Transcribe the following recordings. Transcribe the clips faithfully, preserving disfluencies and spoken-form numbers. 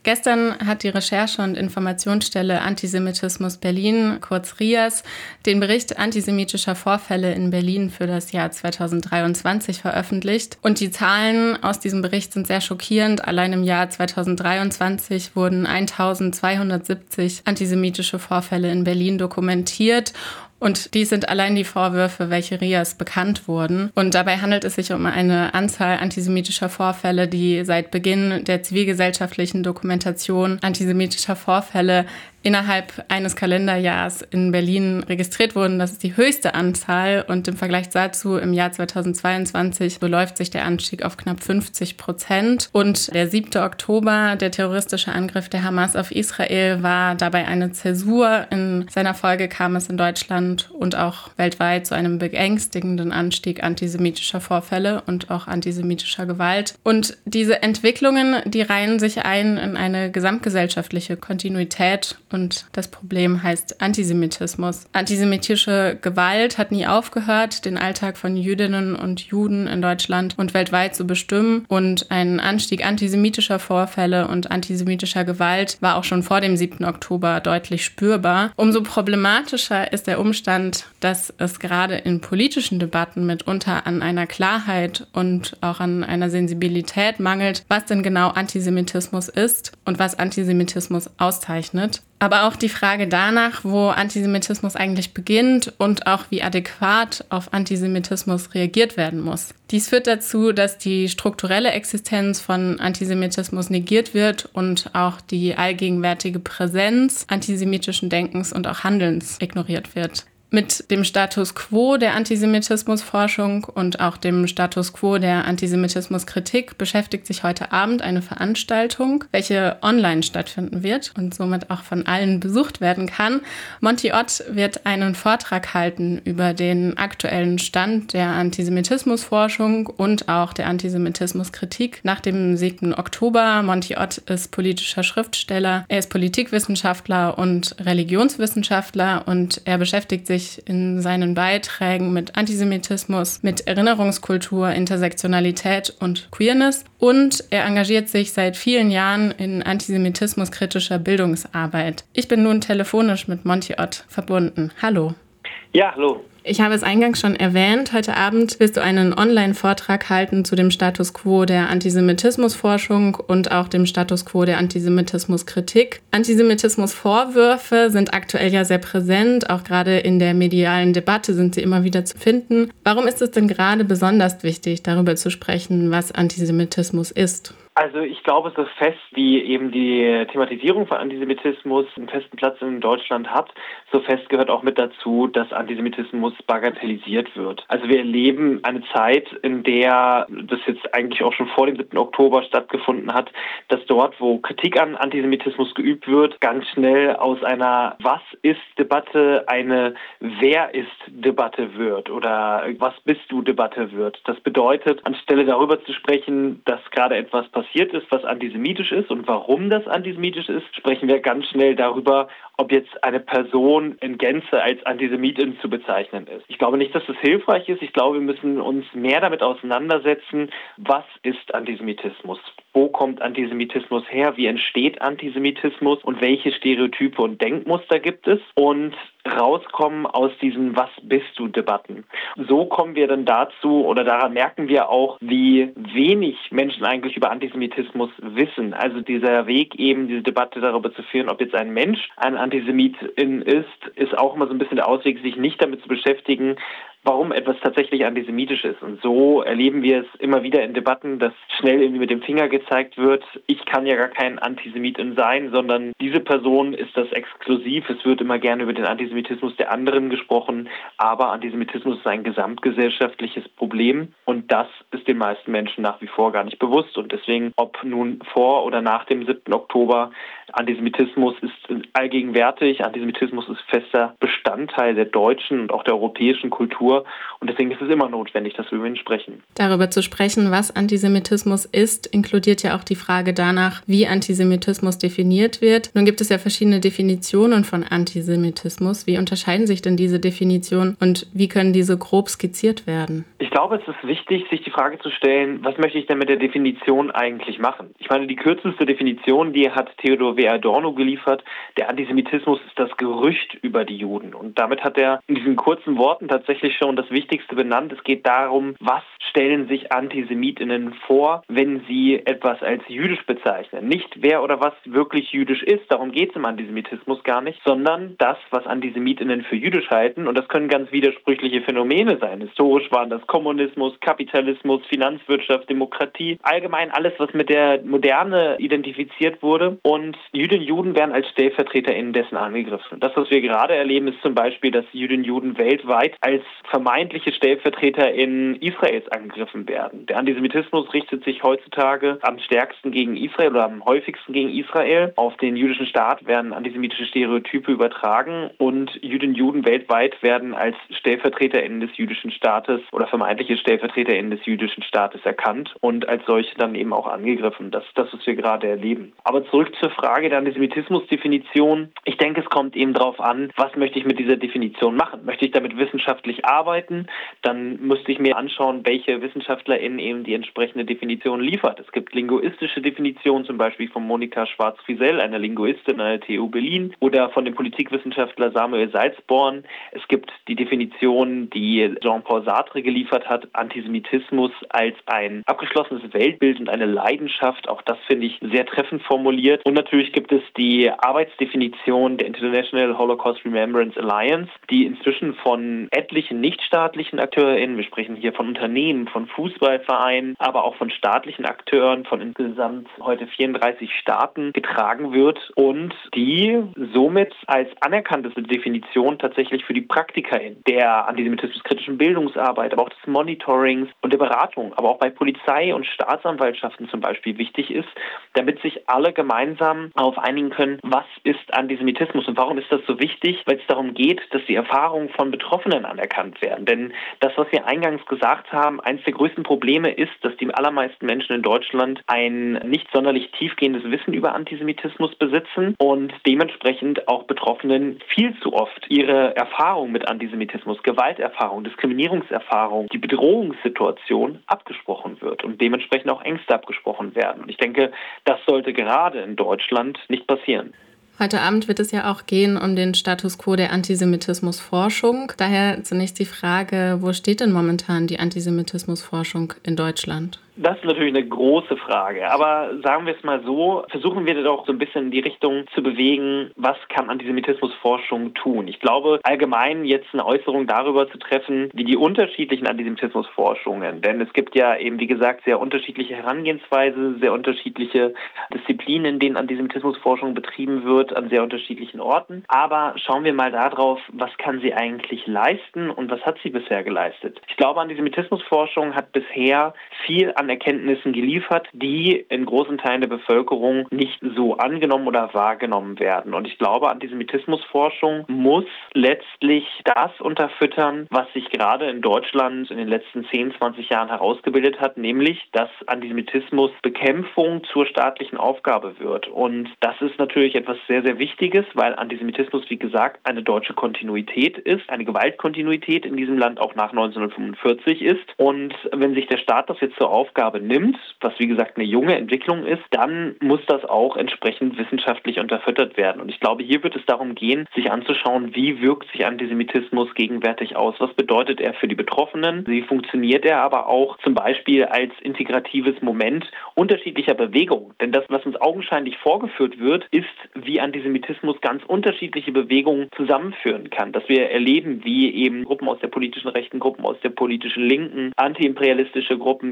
Gestern hat die Recherche- und Informationsstelle Antisemitismus Berlin, kurz R I A S, den Bericht antisemitischer Vorfälle in Berlin für das Jahr zweitausenddreiundzwanzig veröffentlicht. Und die Zahlen aus diesem Bericht sind sehr schockierend. Allein im Jahr zweitausenddreiundzwanzig wurden eintausendzweihundertsiebzig antisemitische Vorfälle in Berlin dokumentiert. Und dies sind allein die Vorwürfe, welche R I A S bekannt wurden. Und dabei handelt es sich um eine Anzahl antisemitischer Vorfälle, die seit Beginn der zivilgesellschaftlichen Dokumentation antisemitischer Vorfälle innerhalb eines Kalenderjahrs in Berlin registriert wurden. Das ist die höchste Anzahl und im Vergleich dazu im Jahr zweitausendzweiundzwanzig beläuft sich der Anstieg auf knapp fünfzig Prozent. Und der siebte Oktober, der terroristische Angriff der Hamas auf Israel, war dabei eine Zäsur. In seiner Folge kam es in Deutschland und auch weltweit zu einem beängstigenden Anstieg antisemitischer Vorfälle und auch antisemitischer Gewalt. Und diese Entwicklungen, die reihen sich ein in eine gesamtgesellschaftliche Kontinuität. Und das Problem heißt Antisemitismus. Antisemitische Gewalt hat nie aufgehört, den Alltag von Jüdinnen und Juden in Deutschland und weltweit zu bestimmen. Und ein Anstieg antisemitischer Vorfälle und antisemitischer Gewalt war auch schon vor dem siebten Oktober deutlich spürbar. Umso problematischer ist der Umstand, dass es gerade in politischen Debatten mitunter an einer Klarheit und auch an einer Sensibilität mangelt, was denn genau Antisemitismus ist und was Antisemitismus auszeichnet. Aber auch die Frage danach, wo Antisemitismus eigentlich beginnt und auch wie adäquat auf Antisemitismus reagiert werden muss. Dies führt dazu, dass die strukturelle Existenz von Antisemitismus negiert wird und auch die allgegenwärtige Präsenz antisemitischen Denkens und auch Handelns ignoriert wird. Mit dem Status quo der Antisemitismusforschung und auch dem Status quo der Antisemitismuskritik beschäftigt sich heute Abend eine Veranstaltung, welche online stattfinden wird und somit auch von allen besucht werden kann. Monty Ott wird einen Vortrag halten über den aktuellen Stand der Antisemitismusforschung und auch der Antisemitismuskritik nach dem siebten Oktober. Monty Ott ist politischer Schriftsteller, er ist Politikwissenschaftler und Religionswissenschaftler und er beschäftigt sich in seinen Beiträgen mit Antisemitismus, mit Erinnerungskultur, Intersektionalität und Queerness. Und er engagiert sich seit vielen Jahren in antisemitismuskritischer Bildungsarbeit. Ich bin nun telefonisch mit Monty Ott verbunden. Hallo. Ja, hallo. Ich habe es eingangs schon erwähnt, heute Abend wirst du einen Online-Vortrag halten zu dem Status quo der Antisemitismusforschung und auch dem Status quo der Antisemitismuskritik. Antisemitismusvorwürfe sind aktuell ja sehr präsent, auch gerade in der medialen Debatte sind sie immer wieder zu finden. Warum ist es denn gerade besonders wichtig, darüber zu sprechen, was Antisemitismus ist? Also ich glaube, so fest wie eben die Thematisierung von Antisemitismus einen festen Platz in Deutschland hat, so fest gehört auch mit dazu, dass Antisemitismus bagatellisiert wird. Also wir erleben eine Zeit, in der das jetzt eigentlich auch schon vor dem siebten Oktober stattgefunden hat, dass dort, wo Kritik an Antisemitismus geübt wird, ganz schnell aus einer Was-ist-Debatte eine Wer-ist-Debatte wird oder Was bist du-Debatte wird. Das bedeutet, anstelle darüber zu sprechen, dass gerade etwas passiert, passiert ist, was antisemitisch ist und warum das antisemitisch ist, sprechen wir ganz schnell darüber, ob jetzt eine Person in Gänze als Antisemitin zu bezeichnen ist. Ich glaube nicht, dass das hilfreich ist. Ich glaube, wir müssen uns mehr damit auseinandersetzen, was ist Antisemitismus? Wo kommt Antisemitismus her? Wie entsteht Antisemitismus? Und welche Stereotype und Denkmuster gibt es? Und rauskommen aus diesen Was bist du Debatten. So kommen wir dann dazu oder daran merken wir auch, wie wenig Menschen eigentlich über Antisemitismus wissen. Also dieser Weg eben, diese Debatte darüber zu führen, ob jetzt ein Mensch ein Antisemitin ist, ist auch immer so ein bisschen der Ausweg, sich nicht damit zu beschäftigen, warum etwas tatsächlich antisemitisch ist. Und so erleben wir es immer wieder in Debatten, dass schnell irgendwie mit dem Finger gezeigt wird, ich kann ja gar kein Antisemitin sein, sondern diese Person ist das exklusiv. Es wird immer gerne über den Antisemitismus der anderen gesprochen, aber Antisemitismus ist ein gesamtgesellschaftliches Problem und das ist den meisten Menschen nach wie vor gar nicht bewusst. Und deswegen, ob nun vor oder nach dem siebten Oktober, Antisemitismus ist allgegenwärtig, Antisemitismus ist fester Bestandteil der deutschen und auch der europäischen Kultur und deswegen ist es immer notwendig, dass wir über ihn sprechen. Darüber zu sprechen, was Antisemitismus ist, inkludiert ja auch die Frage danach, wie Antisemitismus definiert wird. Nun gibt es ja verschiedene Definitionen von Antisemitismus. Wie unterscheiden sich denn diese Definitionen und wie können diese grob skizziert werden? Ich glaube, es ist wichtig, sich die Frage zu stellen, was möchte ich denn mit der Definition eigentlich machen? Ich meine, die kürzeste Definition, die hat Theodor W. Adorno geliefert. Der Antisemitismus ist das Gerücht über die Juden. Und damit hat er in diesen kurzen Worten tatsächlich schon das Wichtigste benannt. Es geht darum, was stellen sich AntisemitInnen vor, wenn sie etwas als jüdisch bezeichnen. Nicht wer oder was wirklich jüdisch ist, darum geht es im Antisemitismus gar nicht, sondern das, was AntisemitInnen für jüdisch halten. Und das können ganz widersprüchliche Phänomene sein. Historisch waren das Kommunismus, Kapitalismus, Finanzwirtschaft, Demokratie, allgemein alles, was mit der Moderne identifiziert wurde. Und Jüdinnen und Juden werden als StellvertreterInnen dessen angegriffen. Das, was wir gerade erleben, ist zum Beispiel, dass Jüdinnen und Juden weltweit als vermeintliche StellvertreterInnen Israels angegriffen werden. Der Antisemitismus richtet sich heutzutage am stärksten gegen Israel oder am häufigsten gegen Israel. Auf den jüdischen Staat werden antisemitische Stereotype übertragen und Jüdinnen und Juden weltweit werden als StellvertreterInnen des jüdischen Staates oder vermeintliche StellvertreterInnen des jüdischen Staates erkannt und als solche dann eben auch angegriffen. Das ist das, was wir gerade erleben. Aber zurück zur Frage der Antisemitismusdefinition. Ich denke, es kommt eben darauf an, was möchte ich mit dieser Definition machen? Möchte ich damit wissenschaftlich arbeiten? Dann müsste ich mir anschauen, welche WissenschaftlerInnen eben die entsprechende Definition liefert. Es gibt linguistische Definitionen, zum Beispiel von Monika Schwarz-Friesel, einer Linguistin an der T U Berlin, oder von dem Politikwissenschaftler Samuel Salzborn. Es gibt die Definition, die Jean-Paul Sartre geliefert hat, Antisemitismus als ein abgeschlossenes Weltbild und eine Leidenschaft. Auch das finde ich sehr treffend formuliert. Und natürlich gibt es die Arbeitsdefinition der International Holocaust Remembrance Alliance, die inzwischen von etlichen nichtstaatlichen AkteurInnen, wir sprechen hier von Unternehmen, von Fußballvereinen, aber auch von staatlichen Akteuren, von insgesamt heute vierunddreißig Staaten getragen wird und die somit als anerkannteste Definition tatsächlich für die PraktikerInnen der antisemitismuskritischen Bildungsarbeit, aber auch des Monitorings und der Beratung, aber auch bei Polizei und Staatsanwaltschaften zum Beispiel wichtig ist, damit sich alle gemeinsam darauf einigen können, was ist Antisemitismus und warum ist das so wichtig, weil es darum geht, dass die Erfahrungen von Betroffenen anerkannt werden. Denn das, was wir eingangs gesagt haben, eines der größten Probleme ist, dass die allermeisten Menschen in Deutschland ein nicht sonderlich tiefgehendes Wissen über Antisemitismus besitzen und dementsprechend auch Betroffenen viel zu oft ihre Erfahrung mit Antisemitismus, Gewalterfahrung, Diskriminierungserfahrung, die Bedrohungssituation abgesprochen wird und dementsprechend auch Ängste abgesprochen werden. Und ich denke, das sollte gerade in Deutschland nicht passieren. Heute Abend wird es ja auch gehen um den Status quo der Antisemitismusforschung. Daher zunächst die Frage, wo steht denn momentan die Antisemitismusforschung in Deutschland? Das ist natürlich eine große Frage, aber sagen wir es mal so, versuchen wir doch so ein bisschen in die Richtung zu bewegen, was kann Antisemitismusforschung tun? Ich glaube, allgemein jetzt eine Äußerung darüber zu treffen, wie die unterschiedlichen Antisemitismusforschungen, denn es gibt ja eben, wie gesagt, sehr unterschiedliche Herangehensweise, sehr unterschiedliche Disziplinen, in denen Antisemitismusforschung betrieben wird, an sehr unterschiedlichen Orten. Aber schauen wir mal darauf, was kann sie eigentlich leisten und was hat sie bisher geleistet? Ich glaube, Antisemitismusforschung hat bisher viel an Erkenntnissen geliefert, die in großen Teilen der Bevölkerung nicht so angenommen oder wahrgenommen werden. Und ich glaube, Antisemitismusforschung muss letztlich das unterfüttern, was sich gerade in Deutschland in den letzten zehn, zwanzig Jahren herausgebildet hat, nämlich, dass Antisemitismusbekämpfung zur staatlichen Aufgabe wird. Und das ist natürlich etwas sehr, sehr Wichtiges, weil Antisemitismus, wie gesagt, eine deutsche Kontinuität ist, eine Gewaltkontinuität in diesem Land auch nach neunzehnhundertfünfundvierzig ist. Und wenn sich der Staat das jetzt zur Aufgabe nimmt, was wie gesagt eine junge Entwicklung ist, dann muss das auch entsprechend wissenschaftlich unterfüttert werden. Und ich glaube, hier wird es darum gehen, sich anzuschauen, wie wirkt sich Antisemitismus gegenwärtig aus, was bedeutet er für die Betroffenen, wie funktioniert er aber auch zum Beispiel als integratives Moment unterschiedlicher Bewegungen. Denn das, was uns augenscheinlich vorgeführt wird, ist, wie Antisemitismus ganz unterschiedliche Bewegungen zusammenführen kann. Dass wir erleben, wie eben Gruppen aus der politischen Rechten, Gruppen aus der politischen Linken, antiimperialistische Gruppen, islamistische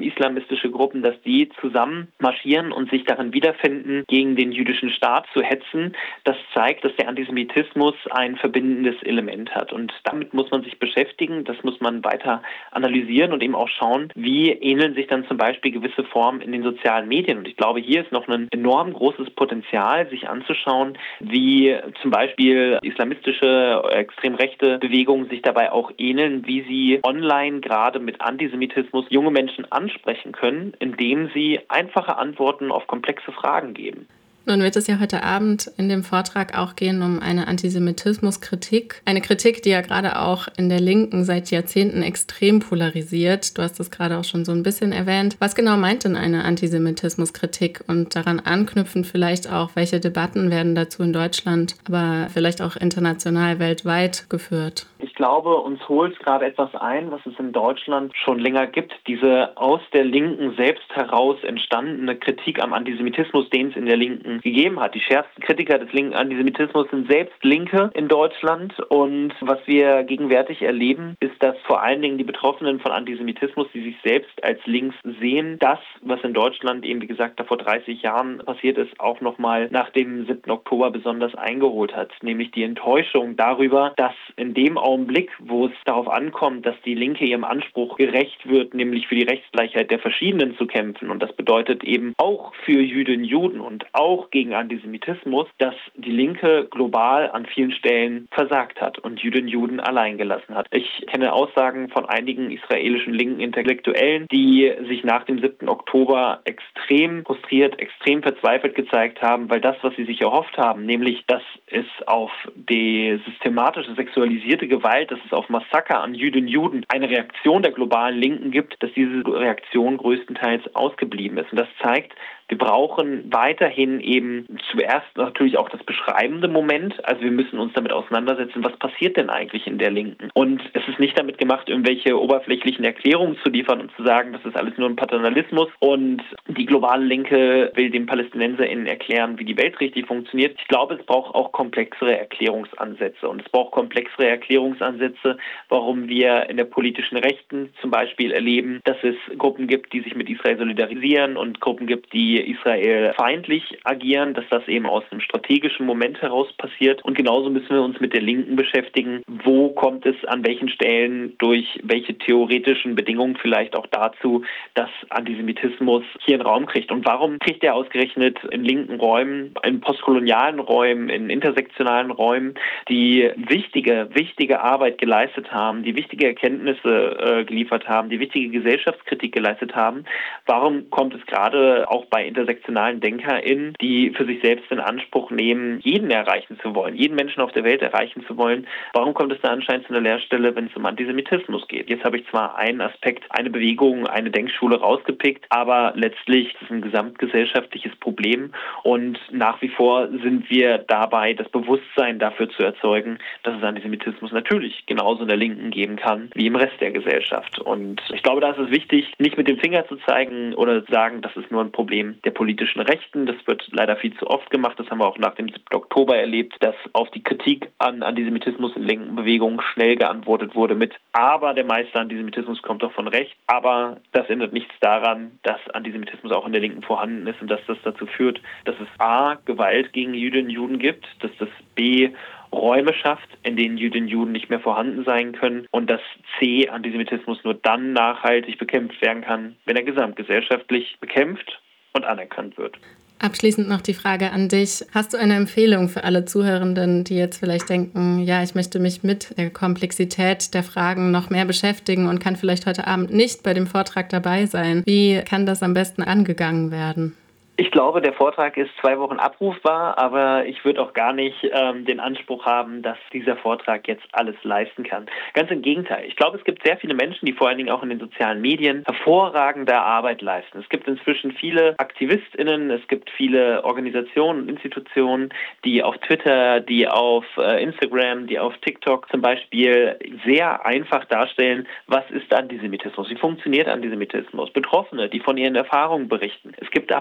islamistische Gruppen, dass die zusammen marschieren und sich darin wiederfinden, gegen den jüdischen Staat zu hetzen. Das zeigt, dass der Antisemitismus ein verbindendes Element hat. Und damit muss man sich beschäftigen, das muss man weiter analysieren und eben auch schauen, wie ähneln sich dann zum Beispiel gewisse Formen in den sozialen Medien. Und ich glaube, hier ist noch ein enorm großes Potenzial, sich anzuschauen, wie zum Beispiel islamistische, extrem rechte Bewegungen sich dabei auch ähneln, wie sie online gerade mit Antisemitismus junge Menschen ansprechen können, indem sie einfache Antworten auf komplexe Fragen geben. Nun wird es ja heute Abend in dem Vortrag auch gehen um eine Antisemitismuskritik. Eine Kritik, die ja gerade auch in der Linken seit Jahrzehnten extrem polarisiert. Du hast es gerade auch schon so ein bisschen erwähnt. Was genau meint denn eine Antisemitismuskritik? Und daran anknüpfend vielleicht auch, welche Debatten werden dazu in Deutschland, aber vielleicht auch international, weltweit geführt? Ich glaube, uns holt gerade etwas ein, was es in Deutschland schon länger gibt. Diese aus der Linken selbst heraus entstandene Kritik am Antisemitismus, den es in der Linken gegeben hat. Die schärfsten Kritiker des linken Antisemitismus sind selbst Linke in Deutschland. Und was wir gegenwärtig erleben, ist, dass vor allen Dingen die Betroffenen von Antisemitismus, die sich selbst als links sehen, das, was in Deutschland eben, wie gesagt, da vor dreißig Jahren passiert ist, auch nochmal nach dem siebten Oktober besonders eingeholt hat. Nämlich die Enttäuschung darüber, dass in dem Augenblick, wo es darauf ankommt, dass die Linke ihrem Anspruch gerecht wird, nämlich für die Rechtsgleichheit der Verschiedenen zu kämpfen, und das bedeutet eben auch für Jüdinnen und Juden und auch gegen Antisemitismus, dass die Linke global an vielen Stellen versagt hat und Jüdinnen und Juden allein gelassen hat. Ich kenne Aussagen von einigen israelischen linken Intellektuellen, die sich nach dem siebten Oktober extrem frustriert, extrem verzweifelt gezeigt haben, weil das, was sie sich erhofft haben, nämlich, dass es auf die systematische sexualisierte Gewalt, dass es auf Massaker an Jüdinnen und Juden eine Reaktion der globalen Linken gibt, dass diese Reaktion größtenteils ausgeblieben ist. Und das zeigt, wir brauchen weiterhin eben zuerst natürlich auch das beschreibende Moment. Also wir müssen uns damit auseinandersetzen, was passiert denn eigentlich in der Linken? Und es ist nicht damit gemacht, irgendwelche oberflächlichen Erklärungen zu liefern und zu sagen, das ist alles nur ein Paternalismus und die globale Linke will den PalästinenserInnen erklären, wie die Welt richtig funktioniert. Ich glaube, es braucht auch komplexere Erklärungsansätze und es braucht komplexere Erklärungsansätze, warum wir in der politischen Rechten zum Beispiel erleben, dass es Gruppen gibt, die sich mit Israel solidarisieren und Gruppen gibt, die Israel feindlich agieren, dass das eben aus einem strategischen Moment heraus passiert. Und genauso müssen wir uns mit der Linken beschäftigen. Wo kommt es an welchen Stellen durch welche theoretischen Bedingungen vielleicht auch dazu, dass Antisemitismus hier einen Raum kriegt? Und warum kriegt er ausgerechnet in linken Räumen, in postkolonialen Räumen, in intersektionalen Räumen, die wichtige, wichtige Arbeit geleistet haben, die wichtige Erkenntnisse äh, geliefert haben, die wichtige Gesellschaftskritik geleistet haben? Warum kommt es gerade auch bei intersektionalen DenkerInnen, die für sich selbst in Anspruch nehmen, jeden erreichen zu wollen, jeden Menschen auf der Welt erreichen zu wollen? Warum kommt es da anscheinend zu einer Leerstelle, wenn es um Antisemitismus geht? Jetzt habe ich zwar einen Aspekt, eine Bewegung, eine Denkschule rausgepickt, aber letztlich ist es ein gesamtgesellschaftliches Problem und nach wie vor sind wir dabei, das Bewusstsein dafür zu erzeugen, dass es Antisemitismus natürlich genauso in der Linken geben kann, wie im Rest der Gesellschaft. Und ich glaube, da ist es wichtig, nicht mit dem Finger zu zeigen oder zu sagen, das ist nur ein Problem der politischen Rechten. Das wird leider viel zu oft gemacht. Das haben wir auch nach dem siebten Oktober erlebt, dass auf die Kritik an Antisemitismus in linken Bewegungen schnell geantwortet wurde mit aber der meiste Antisemitismus kommt doch von rechts. Aber das ändert nichts daran, dass Antisemitismus auch in der Linken vorhanden ist und dass das dazu führt, dass es a. Gewalt gegen Jüdinnen und Juden gibt, dass das b. Räume schafft, in denen Jüdinnen und Juden nicht mehr vorhanden sein können und dass c. Antisemitismus nur dann nachhaltig bekämpft werden kann, wenn er gesamtgesellschaftlich bekämpft und anerkannt wird. Abschließend noch die Frage an dich. Hast du eine Empfehlung für alle Zuhörenden, die jetzt vielleicht denken, ja, ich möchte mich mit der Komplexität der Fragen noch mehr beschäftigen und kann vielleicht heute Abend nicht bei dem Vortrag dabei sein? Wie kann das am besten angegangen werden? Ich glaube, der Vortrag ist zwei Wochen abrufbar, aber ich würde auch gar nicht ähm, den Anspruch haben, dass dieser Vortrag jetzt alles leisten kann. Ganz im Gegenteil. Ich glaube, es gibt sehr viele Menschen, die vor allen Dingen auch in den sozialen Medien hervorragende Arbeit leisten. Es gibt inzwischen viele AktivistInnen, es gibt viele Organisationen und Institutionen, die auf Twitter, die auf äh, Instagram, die auf TikTok zum Beispiel sehr einfach darstellen, was ist Antisemitismus, wie funktioniert Antisemitismus, Betroffene, die von ihren Erfahrungen berichten. Es gibt aber auch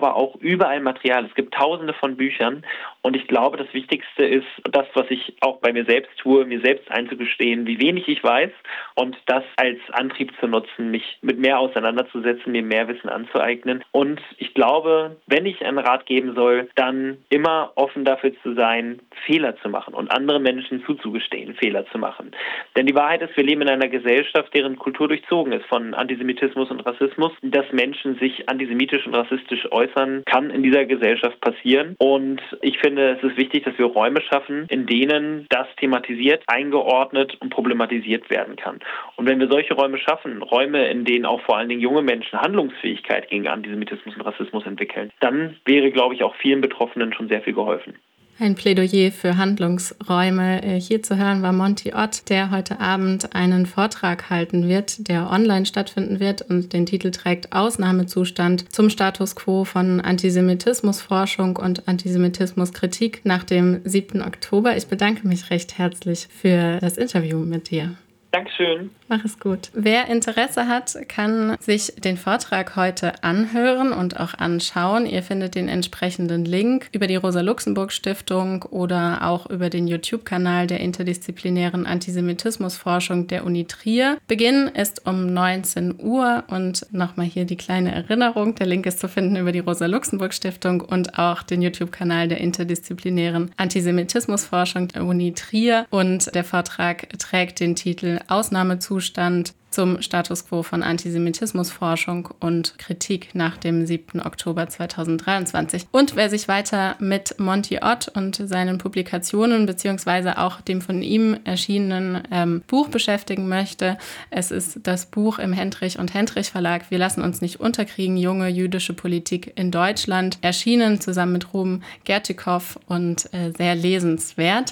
überall Material. Es gibt tausende von Büchern. Und ich glaube, das Wichtigste ist das, was ich auch bei mir selbst tue, mir selbst einzugestehen, wie wenig ich weiß und das als Antrieb zu nutzen, mich mit mehr auseinanderzusetzen, mir mehr Wissen anzueignen. Und ich glaube, wenn ich einen Rat geben soll, dann immer offen dafür zu sein, Fehler zu machen und anderen Menschen zuzugestehen, Fehler zu machen. Denn die Wahrheit ist, wir leben in einer Gesellschaft, deren Kultur durchzogen ist von Antisemitismus und Rassismus. Dass Menschen sich antisemitisch und rassistisch äußern, kann in dieser Gesellschaft passieren. Und ich finde, es ist wichtig, dass wir Räume schaffen, in denen das thematisiert, eingeordnet und problematisiert werden kann. Und wenn wir solche Räume schaffen, Räume, in denen auch vor allen Dingen junge Menschen Handlungsfähigkeit gegen Antisemitismus und Rassismus entwickeln, dann wäre, glaube ich, auch vielen Betroffenen schon sehr viel geholfen. Ein Plädoyer für Handlungsräume. Hier zu hören war Monty Ott, der heute Abend einen Vortrag halten wird, der online stattfinden wird und den Titel trägt Ausnahmezustand zum Status quo von Antisemitismusforschung und Antisemitismuskritik nach dem siebten Oktober. Ich bedanke mich recht herzlich für das Interview mit dir. Dankeschön. Mach es gut. Wer Interesse hat, kann sich den Vortrag heute anhören und auch anschauen. Ihr findet den entsprechenden Link über die Rosa-Luxemburg-Stiftung oder auch über den YouTube-Kanal der interdisziplinären Antisemitismusforschung der Uni Trier. Beginn ist um neunzehn Uhr und nochmal hier die kleine Erinnerung. Der Link ist zu finden über die Rosa-Luxemburg-Stiftung und auch den YouTube-Kanal der interdisziplinären Antisemitismusforschung der Uni Trier. Und der Vortrag trägt den Titel Ausnahmezustand zum Status quo von Antisemitismusforschung und Kritik nach dem siebten Oktober zweitausenddreiundzwanzig. Und wer sich weiter mit Monty Ott und seinen Publikationen beziehungsweise auch dem von ihm erschienenen ähm, Buch beschäftigen möchte, es ist das Buch im Hendrich und Hendrich Verlag Wir lassen uns nicht unterkriegen, junge jüdische Politik in Deutschland, erschienen zusammen mit Ruben Gertikow und äh, sehr lesenswert.